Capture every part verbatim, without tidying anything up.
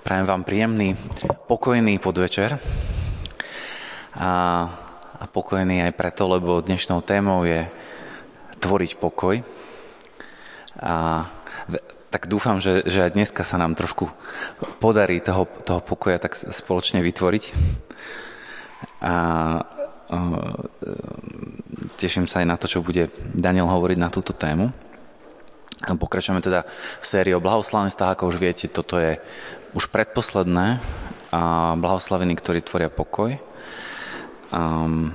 Prajem vám príjemný, pokojný podvečer. A, a pokojný aj preto, lebo dnešnou témou je tvoriť pokoj. A tak dúfam, že, že aj dneska sa nám trošku podarí toho, toho pokoja tak spoločne vytvoriť. A, a teším sa aj na to, čo bude Daniel hovoriť na túto tému. Pokračujeme teda v sérii o blahoslavenstvách. Ako už viete, toto je už predposledné a blahoslavení, ktorí tvoria pokoj. Um,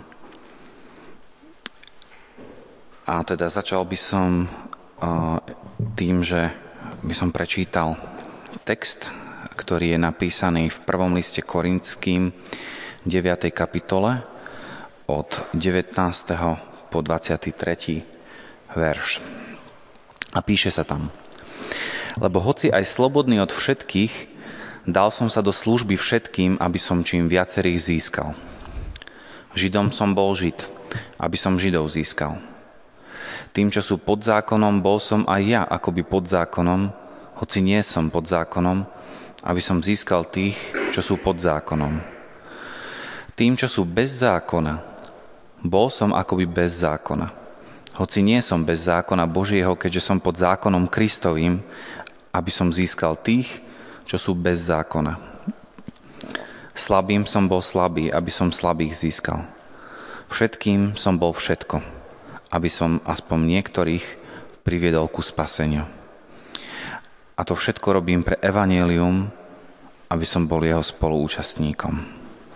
a teda začal by som uh, tým, že by som prečítal text, ktorý je napísaný v prvom liste Korinským deviatej kapitole od devätnásteho po dvadsiaty tretí verš. A píše sa tam: Lebo hoci aj slobodný od všetkých, dal som sa do služby všetkým, aby som čím viacerých získal. Židom som bol Žid, aby som Židov získal. Tým, čo sú pod zákonom, bol som aj ja akoby pod zákonom, hoci nie som pod zákonom, aby som získal tých, čo sú pod zákonom. Tým, čo sú bez zákona, bol som akoby bez zákona. Hoci nie som bez zákona Božieho, keďže som pod zákonom Kristovým, aby som získal tých, čo sú bez zákona. Slabým som bol slabý, aby som slabých získal. Všetkým som bol všetko, aby som aspoň niektorých priviedol ku spaseniu. A to všetko robím pre evanjelium, aby som bol jeho spoluúčastníkom.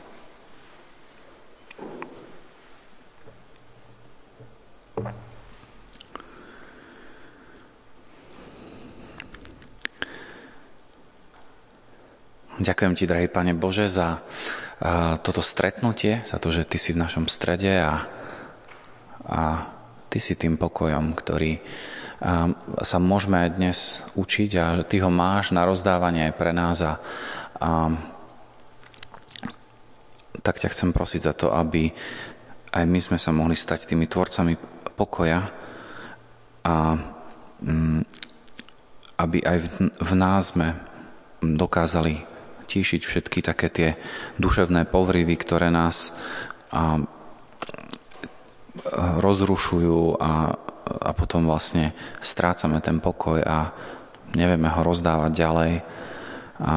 Ďakujem ti, drahý Pane Bože, za uh, toto stretnutie, za to, že ty si v našom strede a, a ty si tým pokojom, ktorý uh, sa môžeme aj dnes učiť a ty ho máš na rozdávanie aj pre nás. A, a tak ťa chcem prosiť za to, aby aj my sme sa mohli stať tými tvorcami pokoja a um, aby aj v, v nás sme dokázali tíšiť všetky také tie duševné povrivy, ktoré nás a, rozrušujú a, a potom vlastne strácame ten pokoj a nevieme ho rozdávať ďalej. A,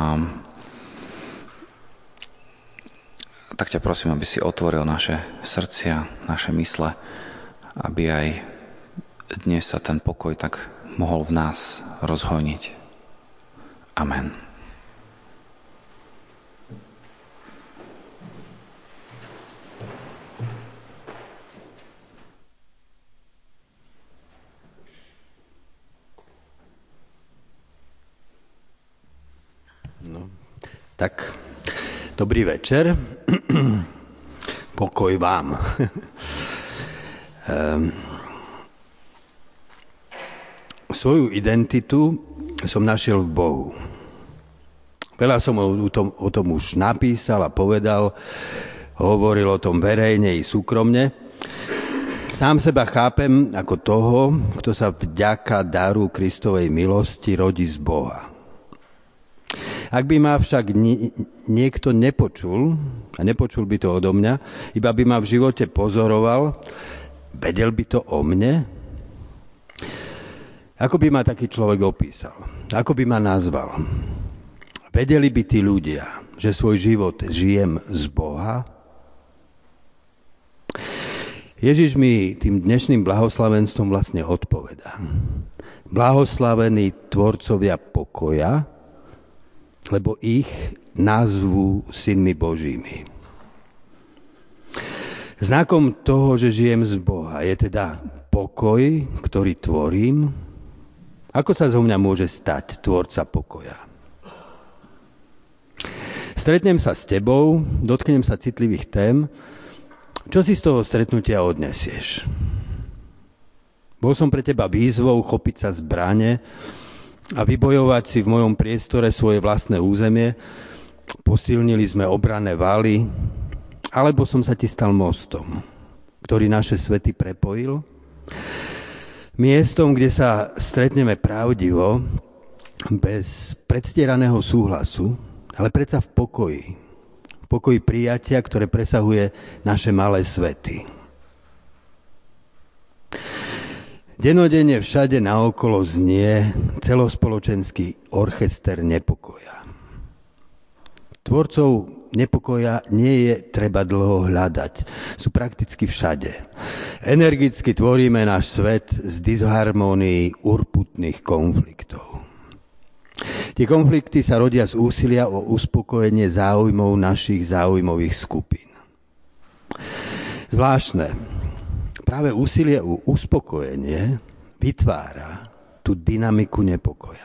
tak ťa prosím, aby si otvoril naše srdcia, naše mysle, aby aj dnes sa ten pokoj tak mohol v nás rozhojniť. Amen. No, tak, dobrý večer. Pokoj vám. um, svoju identitu som našiel v Bohu. Veľa som o tom, o tom už napísal a povedal, hovoril o tom verejne i súkromne. Sám seba chápem ako toho, kto sa vďaka daru Kristovej milosti rodí z Boha. Ak by ma však niekto nepočul, a nepočul by to odo mňa, iba by ma v živote pozoroval, vedel by to o mne? Ako by ma taký človek opísal? Ako by ma nazval? Vedeli by tí ľudia, že svoj život žijem z Boha? Ježiš mi tým dnešným blahoslavenstvom vlastne odpovedá. Blahoslavení tvorcovia pokoja, lebo ich nazvú synmi Božími. Znakom toho, že žijem z Boha, je teda pokoj, ktorý tvorím. Ako sa zo mňa môže stať tvorca pokoja? Stretnem sa s tebou, dotknem sa citlivých tém. Čo si z toho stretnutia odnesieš? Bol som pre teba výzvou chopiť sa zbrane a vybojovať si v mojom priestore svoje vlastné územie. Posilnili sme obranné valy, alebo som sa ti stal mostom, ktorý naše svety prepojil. Miestom, kde sa stretneme pravdivo, bez predstieraného súhlasu, ale predsa v pokoji. V pokoji prijatia, ktoré presahuje naše malé svety. Denodenne všade naokolo znie celospoločenský orchester nepokoja. Tvorcov nepokoja nie je treba dlho hľadať. Sú prakticky všade. Energicky tvoríme náš svet z disharmónií urputných konfliktov. Tie konflikty sa rodia z úsilia o uspokojenie záujmov našich záujmových skupín. Zvláštne. Práve úsilie o uspokojenie vytvára tú dynamiku nepokoja.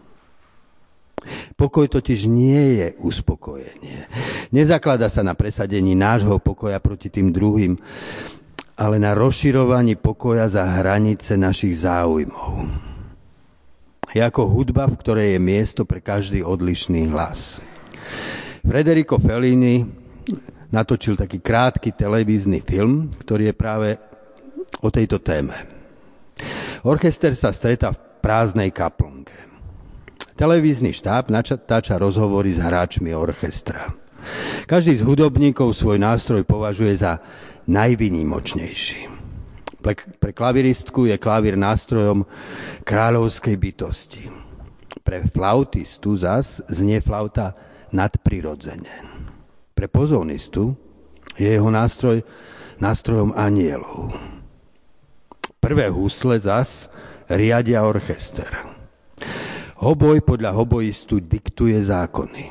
Pokoj totiž nie je uspokojenie. Nezakladá sa na presadení nášho pokoja proti tým druhým, ale na rozširovaní pokoja za hranice našich záujmov. Je ako hudba, v ktorej je miesto pre každý odlišný hlas. Federico Fellini natočil taký krátky televízny film, ktorý je práve o tejto téme. Orchester sa stretá v prázdnej kaplnke. Televízny štáb natáča rozhovory s hráčmi orchestra. Každý z hudobníkov svoj nástroj považuje za najvýnimočnejší. Pre, pre klaviristku je klavír nástrojom kráľovskej bytosti. Pre flautistu zas znie flauta nadprirodzene. Pre pozónistu je jeho nástroj nástrojom anielov. Prvé husle zas riadia orchester. Hoboj podľa hoboistu diktuje zákony.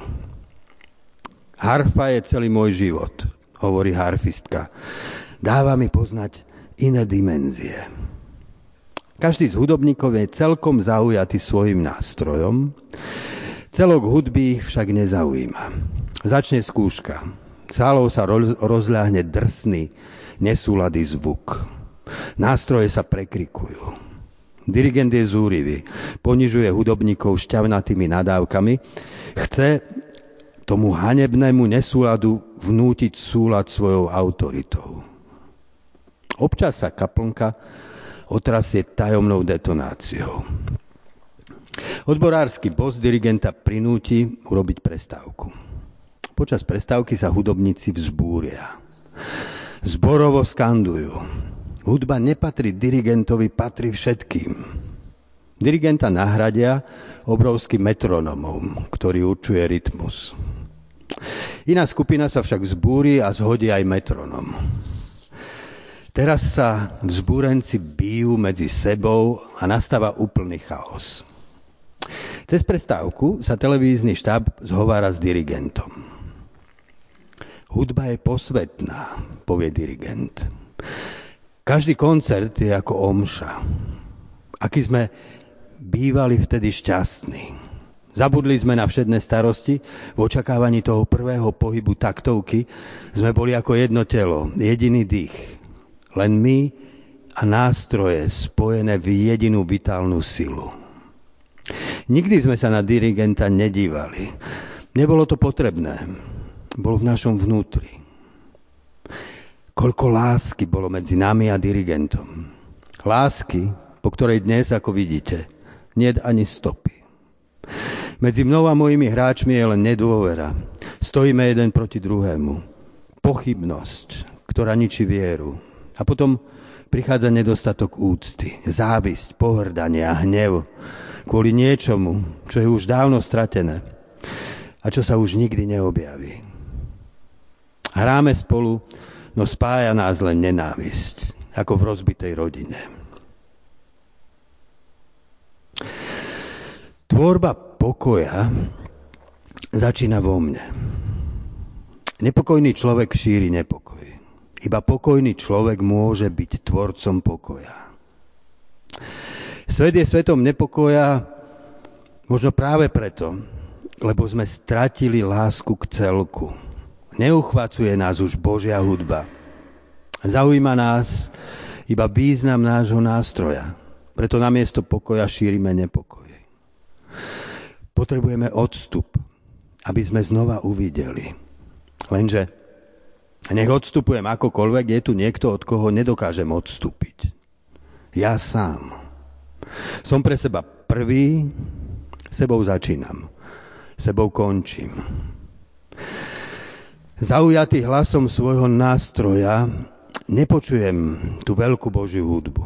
Harfa je celý môj život, hovorí harfistka. Dáva mi poznať iné dimenzie. Každý z hudobníkov je celkom zaujatý svojim nástrojom. Celok hudby ich však nezaujíma. Začne skúška. Sálou sa rozľahne drsný, nesúladý zvuk. Nástroje sa prekrikujú. Dirigent je zúrivý, ponižuje hudobníkov šťavnatými nadávkami, chce tomu hanebnému nesúladu vnútiť súlad svojou autoritou. Občas sa kaplnka otrasie tajomnou detonáciou. Odborársky bos dirigenta prinúti urobiť prestávku. Počas prestávky sa hudobníci vzbúria. Zborovo skandujú. Hudba nepatrí dirigentovi, patrí všetkým. Dirigenta nahradia obrovským metronomom, ktorý určuje rytmus. Iná skupina sa však vzbúri a zhodí aj metronom. Teraz sa vzbúrenci bijú medzi sebou a nastáva úplný chaos. Cez prestávku sa televízny štáb zhovára s dirigentom. Hudba je posvetná, povie dirigent. Každý koncert je ako omša. Aký sme bývali vtedy šťastní. Zabudli sme na všedné starosti, v očakávaní toho prvého pohybu taktovky sme boli ako jedno telo, jediný dých. Len my a nástroje spojené v jedinú vitálnu silu. Nikdy sme sa na dirigenta nedívali. Nebolo to potrebné. Bolo v našom vnútri. Koľko lásky bolo medzi nami a dirigentom. Lásky, po ktorej dnes, ako vidíte, niet ani stopy. Medzi mnou a mojimi hráčmi je len nedôvera. Stojíme jeden proti druhému. Pochybnosť, ktorá ničí vieru. A potom prichádza nedostatok úcty, závisť, pohrdanie a hnev kvôli niečomu, čo je už dávno stratené a čo sa už nikdy neobjaví. Hráme spolu, no spája nás len nenávisť, ako v rozbitej rodine. Tvorba pokoja začína vo mne. Nepokojný človek šíri nepokoj. Iba pokojný človek môže byť tvorcom pokoja. Svet je svetom nepokoja možno práve preto, lebo sme stratili lásku k celku. Neuchvacuje nás už Božia hudba. Zaujíma nás iba význam nášho nástroja. Preto namiesto pokoja šírime nepokoj. Potrebujeme odstup, aby sme znova uvideli. Lenže nech odstupujem akokoľvek, je tu niekto, od koho nedokážem odstúpiť. Ja sám. Som pre seba prvý, sebou začínam. Sebou končím. Zaujatý hlasom svojho nástroja nepočujem tú veľkú Božiu hudbu.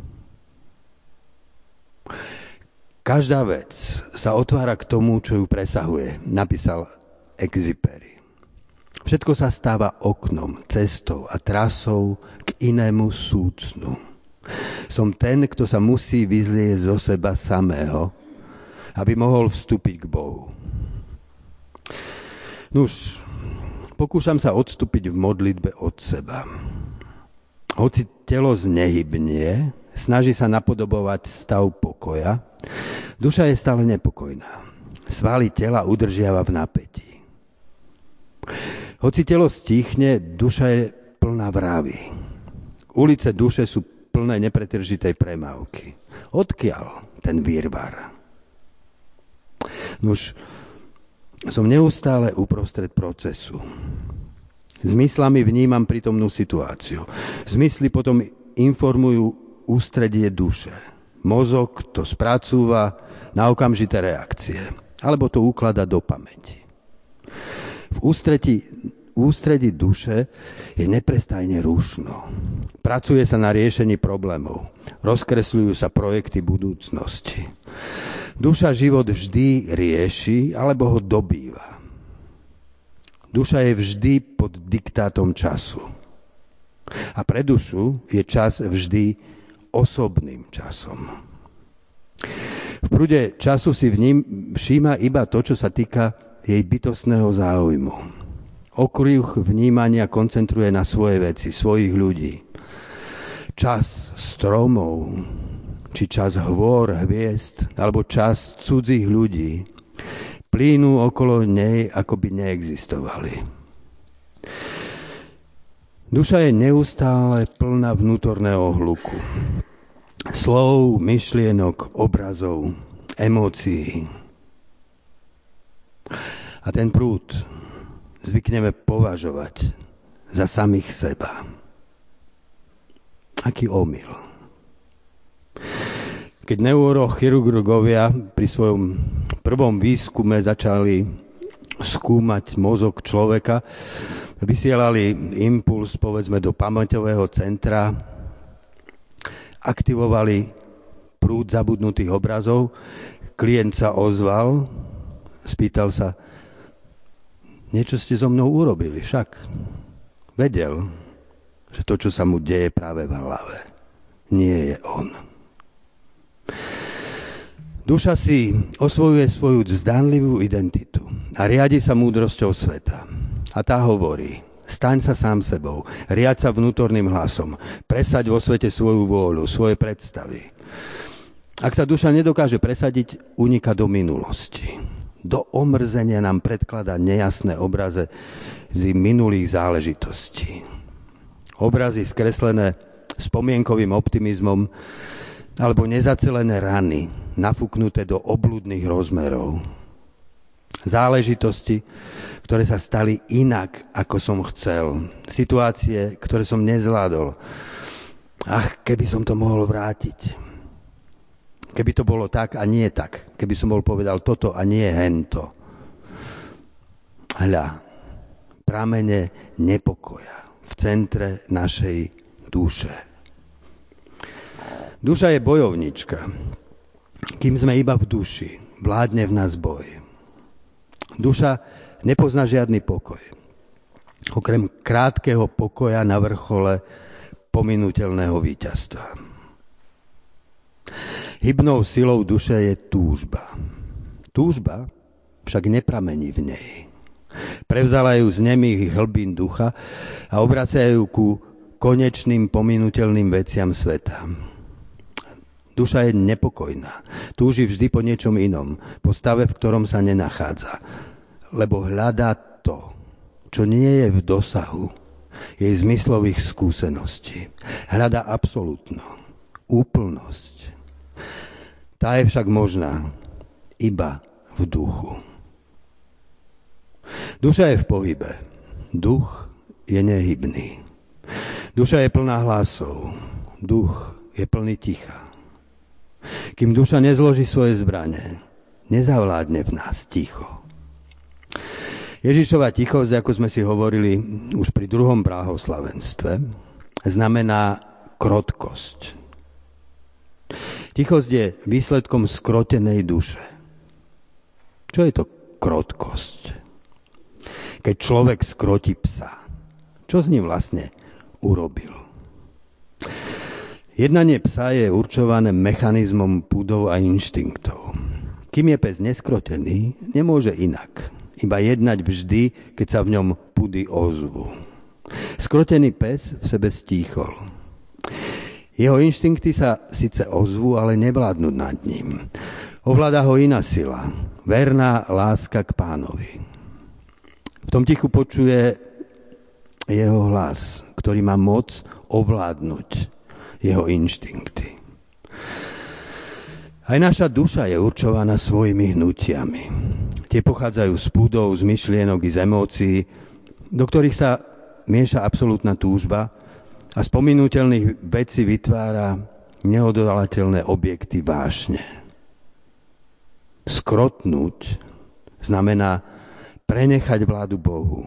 Každá vec sa otvára k tomu, čo ju presahuje, napísal Exupéry. Všetko sa stáva oknom, cestou a trasou k inému súcnu. Som ten, kto sa musí vyzliecť zo seba samého, aby mohol vstúpiť k Bohu. Nuž, pokúšam sa odstúpiť v modlitbe od seba. Hoci telo znehybnie, snaží sa napodobovať stav pokoja, duša je stále nepokojná. Svaly tela udržiava v napätí. Hoci telo stíchne, duša je plná vrávy. Ulice duše sú plné nepretržitej premávky. Odkiaľ ten výrvar? Nuž, som neustále uprostred procesu. Zmyslami vnímam prítomnú situáciu. Zmysly potom informujú ústredie duše. Mozog to spracúva na okamžité reakcie, alebo to ukladá do pamäti. V ústredí, ústredí duše je neprestajne rušno. Pracuje sa na riešení problémov. Rozkresľujú sa projekty budúcnosti. Duša život vždy rieši, alebo ho dobýva. Duša je vždy pod diktátom času. A pre dušu je čas vždy osobným časom. V prúde času si v ním všíma iba to, čo sa týka jej bytostného záujmu. Okruh vnímania koncentruje na svoje veci, svojich ľudí. Čas stromov, či čas hôr, hviezd, alebo čas cudzích ľudí plynú okolo nej, ako by neexistovali. Duša je neustále plná vnútorného hluku. Slov, myšlienok, obrazov, emócií. A ten prúd zvykneme považovať za samých seba. Aký omyl. Keď neurochirurgovia pri svojom prvom výskume začali skúmať mozog človeka, vysielali impuls, povedzme, do pamäťového centra, aktivovali prúd zabudnutých obrazov, klient sa ozval, spýtal sa, niečo ste so mnou urobili, však vedel, že to, čo sa mu deje práve v hlave, nie je on. Duša si osvojuje svoju zdanlivú identitu a riadi sa múdrosťou sveta. A tá hovorí, staň sa sám sebou, riaď sa vnútorným hlasom, presaď vo svete svoju vôľu, svoje predstavy. Ak sa duša nedokáže presadiť, uniká do minulosti. Do omrzenia nám predkladá nejasné obrazy z minulých záležitostí. Obrazy skreslené spomienkovým optimizmom alebo nezacelené rany, nafúknuté do obludných rozmerov. Záležitosti, ktoré sa stali inak, ako som chcel. Situácie, ktoré som nezvládol. Ach, keby som to mohol vrátiť. Keby to bolo tak a nie tak. Keby som bol povedal toto a nie hento. Hľa, pramene nepokoja v centre našej duše. Duša je bojovnička. Kým sme iba v duši, vládne v nás boj. Duša nepozná žiadny pokoj. Okrem krátkeho pokoja na vrchole pominuteľného víťazstva. Hybnou silou duše je túžba. Túžba však nepramení v nej. Prevzala ju z nemých hlbín ducha a obracajú ku konečným pominuteľným veciam sveta. Duša je nepokojná. Túži vždy po niečom inom, po stave, v ktorom sa nenachádza. Lebo hľadá to, čo nie je v dosahu jej zmyslových skúseností. Hľadá absolútno, úplnosť. Tá je však možná iba v duchu. Duša je v pohybe. Duch je nehybný. Duša je plná hlasov. Duch je plný ticha. Kým duša nezloží svoje zbrane, nezavládne v nás ticho. Ježišova tichosť, ako sme si hovorili už pri druhom blahoslavenstve, znamená krotkosť. Tichosť je výsledkom skrotenej duše. Čo je to krotkosť? Keď človek skrotí psa, čo s ním vlastne urobil? Jednanie psa je určované mechanizmom púdov a inštinktov. Kým je pes neskrotený, nemôže inak. Iba jednať vždy, keď sa v ňom pudy ozvú. Skrotený pes v sebe stíchol. Jeho inštinkty sa síce ozvú, ale nevládnu nad ním. Ovláda ho iná sila, verná láska k Pánovi. V tom tichu počuje jeho hlas, ktorý má moc ovládnuť jeho inštinkty. Aj naša duša je určovaná svojimi hnutiami. Tie pochádzajú z púdov, z myšlienok i z emócií, do ktorých sa mieša absolútna túžba a z pominuteľných vecí vytvára neodolateľné objekty vášne. Skrotnúť znamená prenechať vládu Bohu.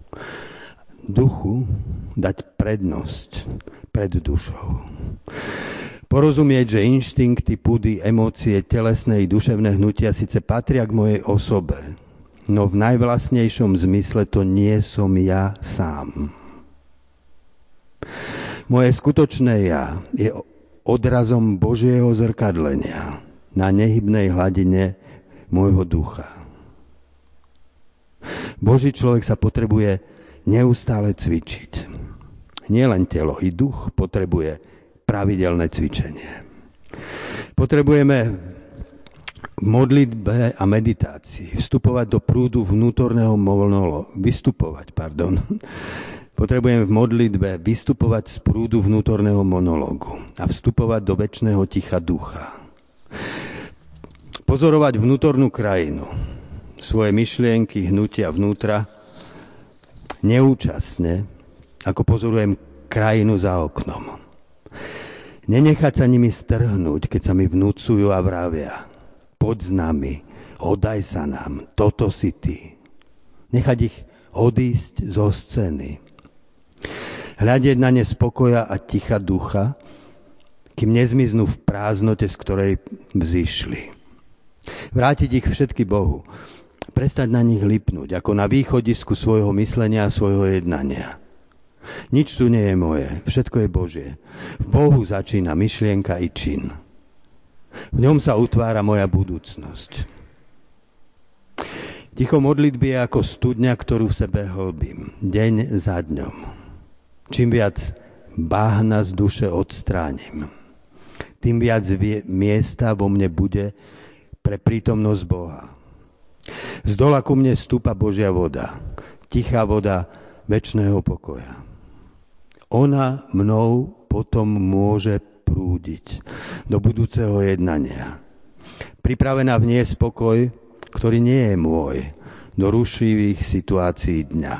Duchu dať prednosť pred dušou. Porozumieť, že inštinkty, pudy, emócie, telesné i duševné hnutia síce patria k mojej osobe, no v najvlastnejšom zmysle to nie som ja sám. Moje skutočné ja je odrazom Božieho zrkadlenia na nehybnej hladine môjho ducha. Boží človek sa potrebuje neustále cvičiť. Nielen telo, i duch potrebuje pravidelné cvičenie. Potrebujeme v modlitbe a meditácii vstupovať do prúdu vnútorného monologu. Vystupovať, pardon. Potrebujeme v modlitbe vystupovať z prúdu vnútorného monológu a vstupovať do večného ticha ducha. Pozorovať vnútornú krajinu, svoje myšlienky, hnutia vnútra, neúčastne, ako pozorujem krajinu za oknom. Nenechať sa nimi strhnúť, keď sa mi vnúcujú a vravia. Poď s nami, oddaj sa nám, toto si ty. Nechať ich odísť zo scény. Hľadieť na ne spokoja a ticha ducha, kým nezmiznú v prázdnote, z ktorej vzišli. Vrátiť ich všetky Bohu. Prestať na nich lipnúť, ako na východisku svojho myslenia a svojho jednania. Nič tu nie je moje, všetko je Božie. V Bohu začína myšlienka i čin. V ňom sa utvára moja budúcnosť. Ticho modlitby je ako studňa, ktorú v sebe hlbím, deň za dňom. Čím viac bahna z duše odstránim, tým viac miesta vo mne bude pre prítomnosť Boha. Z dola ku mne stúpa Božia voda, tichá voda večného pokoja. Ona mnou potom môže prúdiť do budúceho jednania. Pripravená vniesť pokoj, ktorý nie je môj, do rušivých situácií dňa.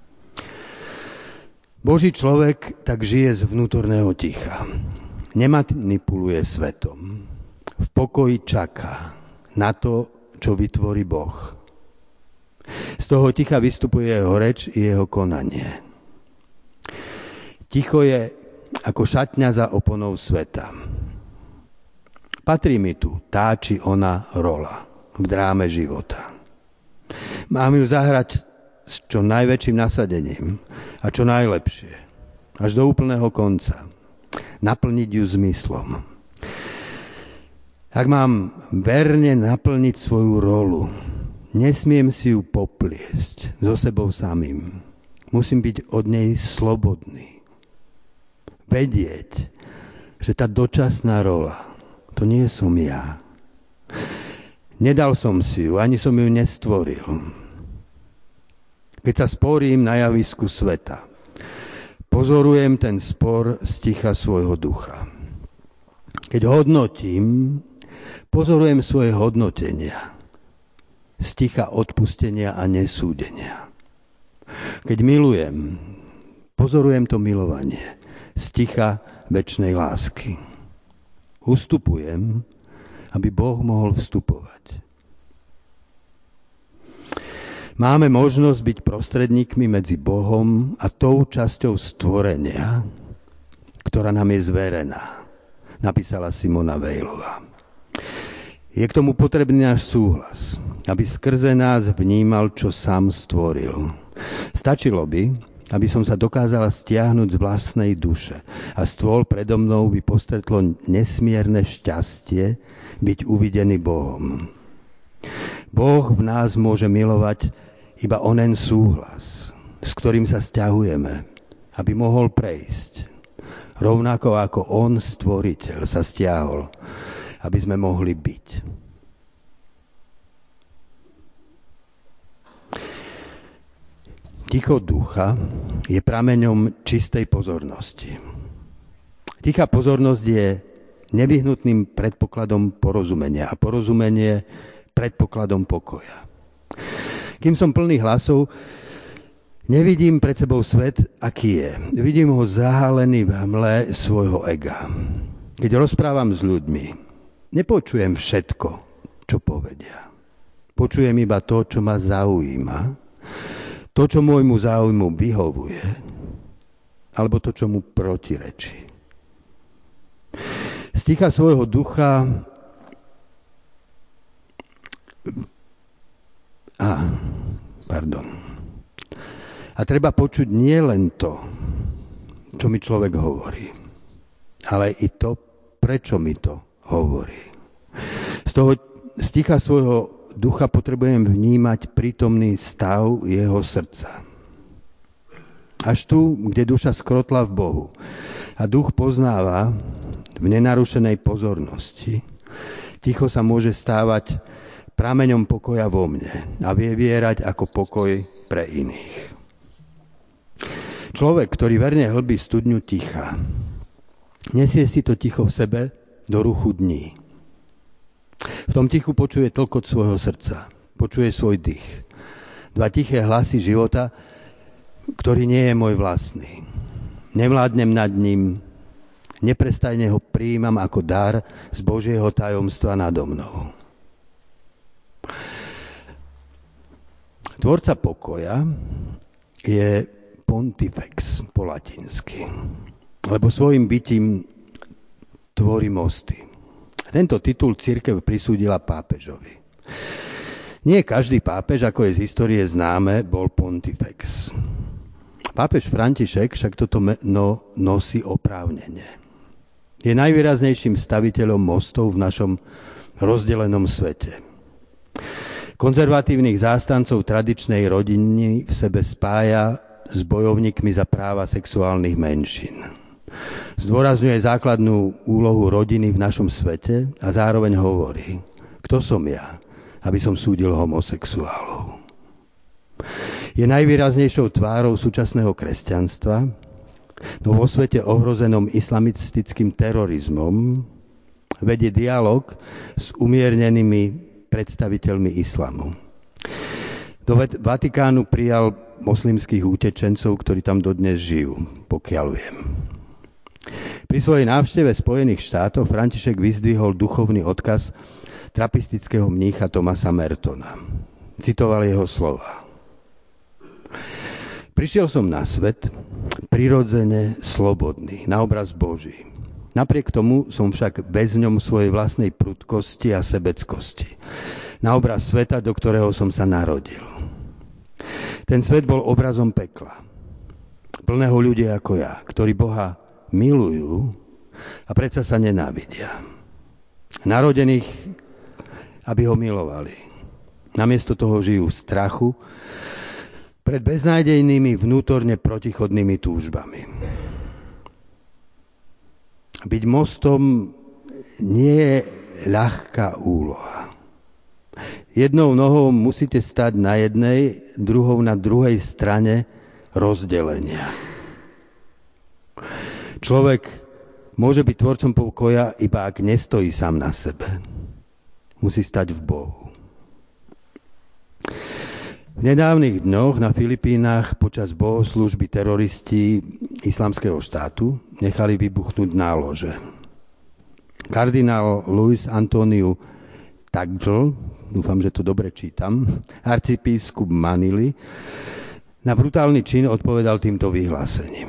Boží človek tak žije z vnútorného ticha. Nemanipuluje svetom. V pokoji čaká na to, čo vytvorí Boh. Z toho ticha vystupuje jeho reč i jeho konanie. Ticho je ako šatňa za oponou sveta. Patrí mi tu tá či ona rola v dráme života. Mám ju zahrať s čo najväčším nasadením a čo najlepšie, až do úplného konca. Naplniť ju zmyslom. Ak mám verne naplniť svoju rolu, nesmiem si ju popliesť so sebou samým. Musím byť od nej slobodný. Vedieť, že tá dočasná rola, to nie som ja. Nedal som si ju, ani som ju nestvoril. Keď sa sporím na javisku sveta, pozorujem ten spor z ticha svojho ducha. Keď hodnotím, pozorujem svoje hodnotenia z ticha odpustenia a nesúdenia. Keď milujem, pozorujem to milovanie z ticha večnej lásky. Ustupujem, aby Boh mohol vstupovať. Máme možnosť byť prostredníkmi medzi Bohom a tou časťou stvorenia, ktorá nám je zverená, napísala Simona Weilová. Je k tomu potrebný náš súhlas, aby skrze nás vnímal, čo sám stvoril. Stačilo by, aby som sa dokázala stiahnuť z vlastnej duše a stôl predo mnou by postretlo nesmierne šťastie byť uvidený Bohom. Boh v nás môže milovať iba onen súhlas, s ktorým sa sťahujeme, aby mohol prejsť. Rovnako ako on, stvoriteľ, sa stiahol, aby sme mohli byť. Ticho ducha je prameňom čistej pozornosti. Tichá pozornosť je nevyhnutným predpokladom porozumenia a porozumenie predpokladom pokoja. Kým som plný hlasov, nevidím pred sebou svet, aký je. Vidím ho zahalený v hmle svojho ega. Keď rozprávam s ľuďmi, nepočujem všetko, čo povedia. Počujem iba to, čo ma zaujíma, to, čo môjmu záujmu vyhovuje, alebo to, čo mu protirečí. Z ticha svojho ducha A, pardon. A treba počuť nie len to, čo mi človek hovorí, ale i to, prečo mi to hovorí. Z toho, z ticha svojho ducha potrebujem vnímať prítomný stav jeho srdca. Až tu, kde duša skrotla v Bohu a duch poznáva v nenarušenej pozornosti, ticho sa môže stávať prameňom pokoja vo mne a vie vierať ako pokoj pre iných. Človek, ktorý verne hlbí studňu ticha, nesie si to ticho v sebe do ruchu dní. V tom tichu počuje tlkot svojho srdca, počuje svoj dých. Dva tiché hlasy života, ktorý nie je môj vlastný. Nevládnem nad ním, neprestajne ho prijímam ako dar z Božieho tajomstva nado mnou. Tvorca pokoja je pontifex po latinsky, lebo svojim bytím tvorí mosty. Tento titul cirkev prisúdila pápežovi. Nie každý pápež, ako je z histórie známe, bol pontifex. Pápež František však toto meno nosí oprávnene. Je najvýraznejším staviteľom mostov v našom rozdelenom svete. Konzervatívnych zástancov tradičnej rodiny v sebe spája s bojovníkmi za práva sexuálnych menšín. Zdôrazňuje základnú úlohu rodiny v našom svete a zároveň hovorí, kto som ja, aby som súdil homosexuálov. Je najvýraznejšou tvárou súčasného kresťanstva, no vo svete ohrozenom islamistickým terorizmom vedie dialog s umiernenými predstaviteľmi islamu. Do Vatikánu prijal moslimských utečencov, ktorí tam dodnes žijú, pokiaľ viem. Pri svojej návšteve Spojených štátov František vyzdvihol duchovný odkaz trapistického mnícha Thomasa Mertona. Citoval jeho slova. Prišiel som na svet prirodzene slobodný, na obraz Boží. Napriek tomu som však väzňom svojej vlastnej prudkosti a sebeckosti. Na obraz sveta, do ktorého som sa narodil. Ten svet bol obrazom pekla. Plného ľudí ako ja, ktorí Boha milujú a predsa sa nenávidia. Narodených, aby ho milovali. Namiesto toho žijú v strachu pred beznádejnými vnútorne protichodnými túžbami. Byť mostom nie je ľahká úloha. Jednou nohou musíte stať na jednej, druhou na druhej strane rozdelenia. Človek môže byť tvorcom pokoja, iba ak nestojí sám na sebe. Musí stať v Bohu. V nedávnych dňoch na Filipínach počas bohoslúžby teroristi Islamského štátu nechali vybuchnúť nálože. Kardinál Luis Antoniu Taggl, dúfam, že to dobre čítam, arcibiskup Manily, na brutálny čin odpovedal týmto vyhlásením.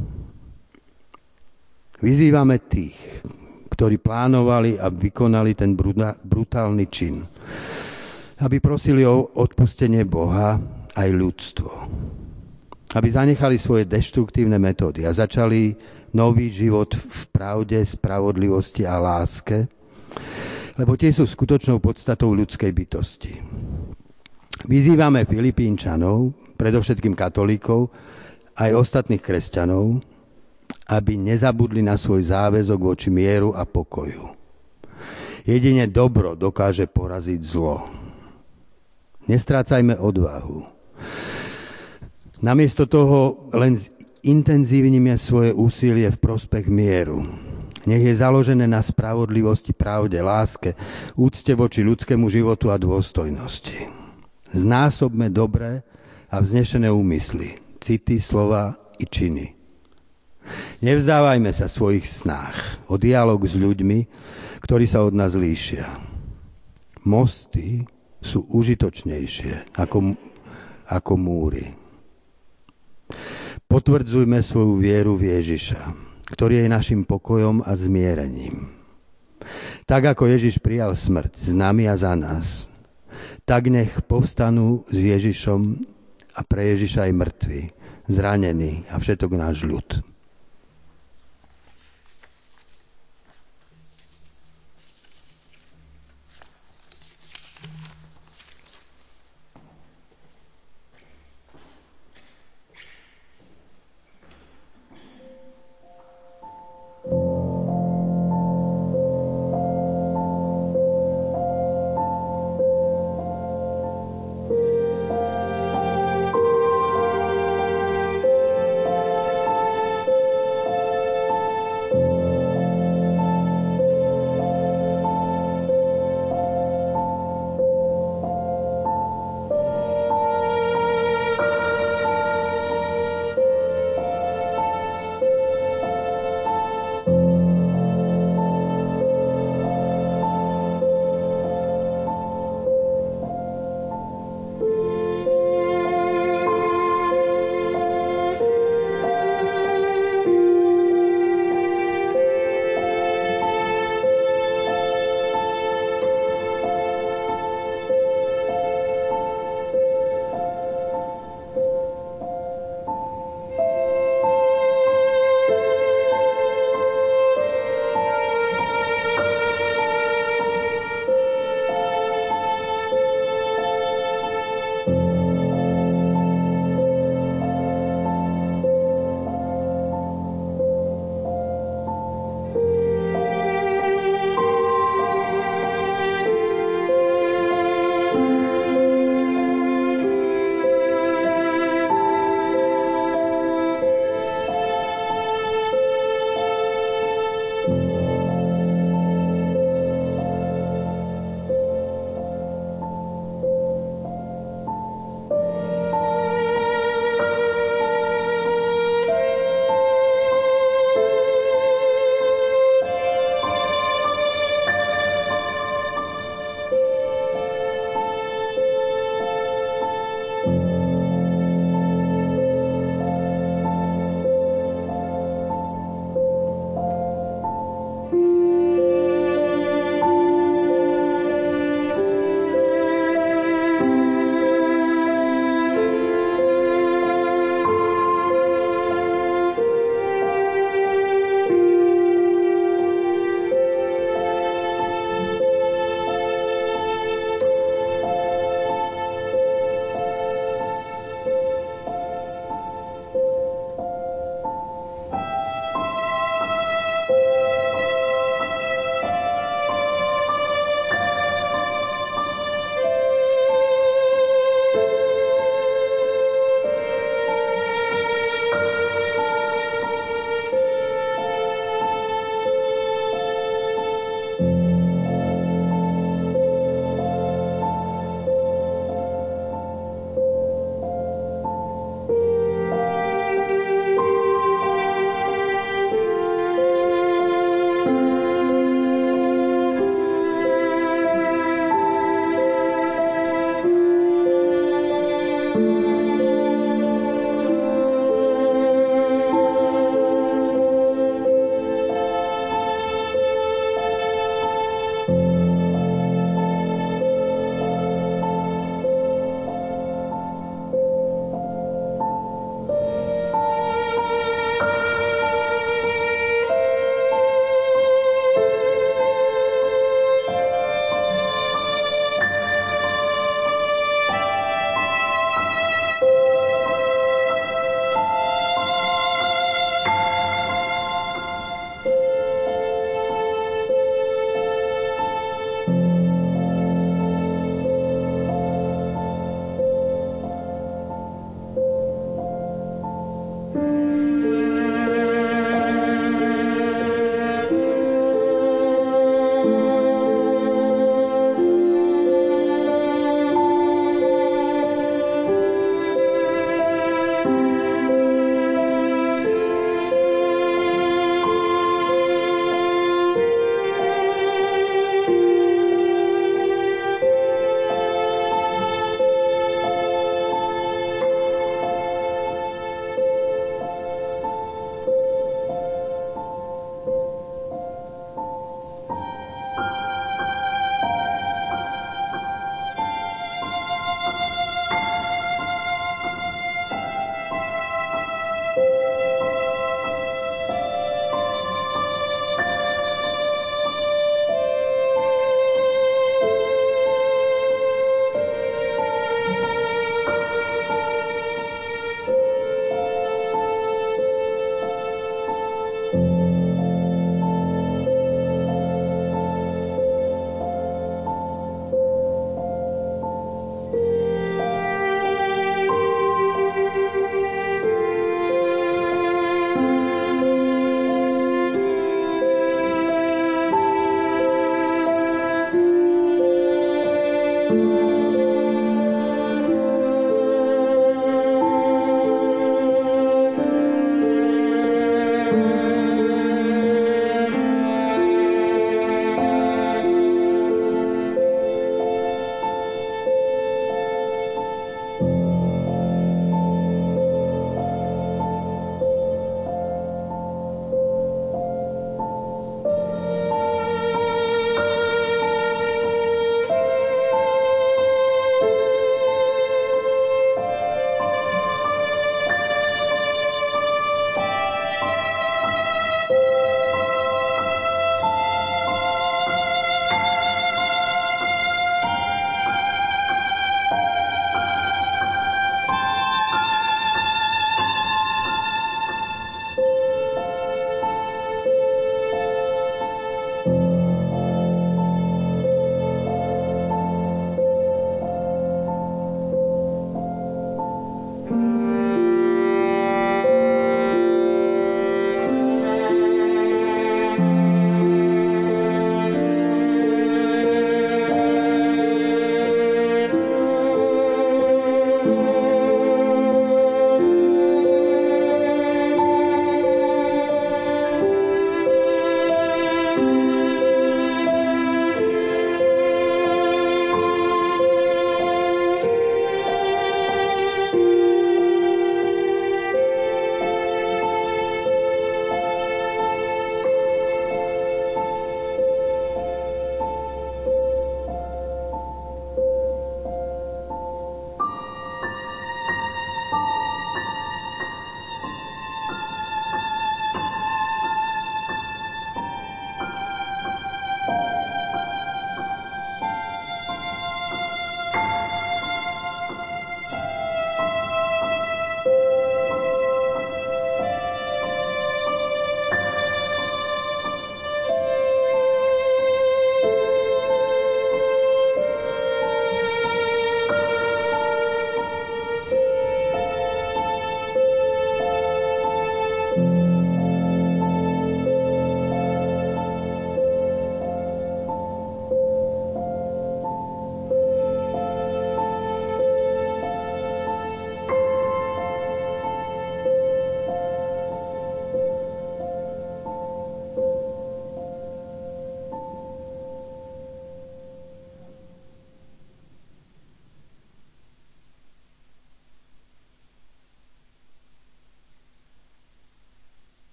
Vyzývame tých, ktorí plánovali a vykonali ten brutálny čin, aby prosili o odpustenie Boha aj ľudstvo. Aby zanechali svoje deštruktívne metódy a začali nový život v pravde, spravodlivosti a láske, lebo tie sú skutočnou podstatou ľudskej bytosti. Vyzývame Filipínčanov, predovšetkým katolíkov, aj ostatných kresťanov, aby nezabudli na svoj záväzok voči mieru a pokoju. Jedine dobro dokáže poraziť zlo. Nestrácajme odvahu. Namiesto toho len intenzívnime svoje úsilie v prospech mieru. Nech je založené na spravodlivosti, pravde, láske, úcte voči ľudskému životu a dôstojnosti. Znásobme dobré a vznešené úmysly, city, slova i činy. Nevzdávajme sa svojich snách o dialog s ľuďmi, ktorí sa od nás líšia. Mosty sú užitočnejšie ako, ako múry. Potvrdzujme svoju vieru v Ježiša, ktorý je našim pokojom a zmierením. Tak ako Ježiš prijal smrť s nami a za nás, tak nech povstanú s Ježišom a pre Ježiša aj mŕtvi, zranení a všetok náš ľud.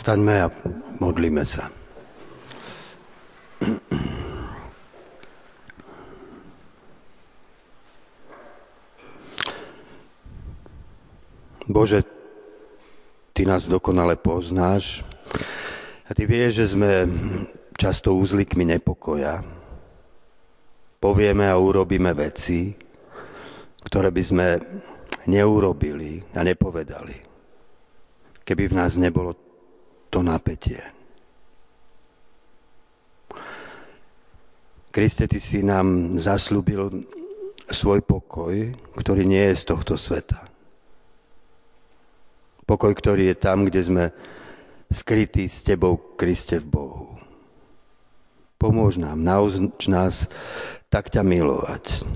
Povstaňme a modlíme sa. Bože, Ty nás dokonale poznáš a Ty vieš, že sme často úzlikmi nepokoja. Povieme a urobíme veci, ktoré by sme neurobili a nepovedali, keby v nás nebolo to napätie. Kriste, Ty si nám zasľúbil svoj pokoj, ktorý nie je z tohto sveta. Pokoj, ktorý je tam, kde sme skrytí s Tebou, Kriste, v Bohu. Pomôž nám, nauč nás tak ťa milovať,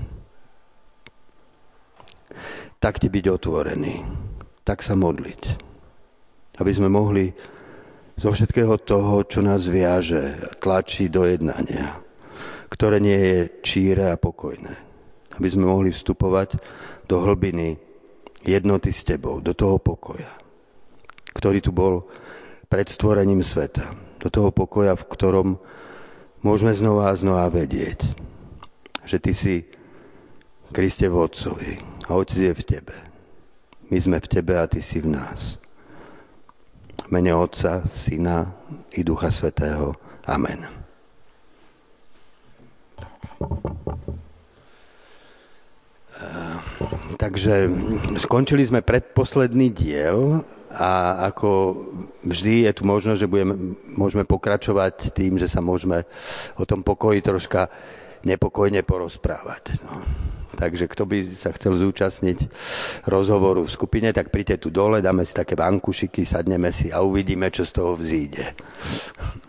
tak Ti byť otvorený, tak sa modliť, aby sme mohli zo všetkého toho, čo nás viaže, tlačí do jednania, ktoré nie je číre a pokojné, aby sme mohli vstupovať do hlbiny jednoty s Tebou, do toho pokoja, ktorý tu bol pred stvorením sveta, do toho pokoja, v ktorom môžeme znova a znova vedieť, že Ty si Kriste v Otcovi a Otec je v Tebe. My sme v Tebe a Ty si v nás. V mene Otca, Syna i Ducha Svätého. Amen. Takže skončili sme predposledný diel a ako vždy je tu možnosť, že budeme, môžeme pokračovať tým, že sa môžeme o tom pokoji troška nepokojne porozprávať. No. Takže kto by sa chcel zúčastniť rozhovoru v skupine, tak príďte tu dole, dáme si také vankušiky, sadneme si a uvidíme, čo z toho vzíde.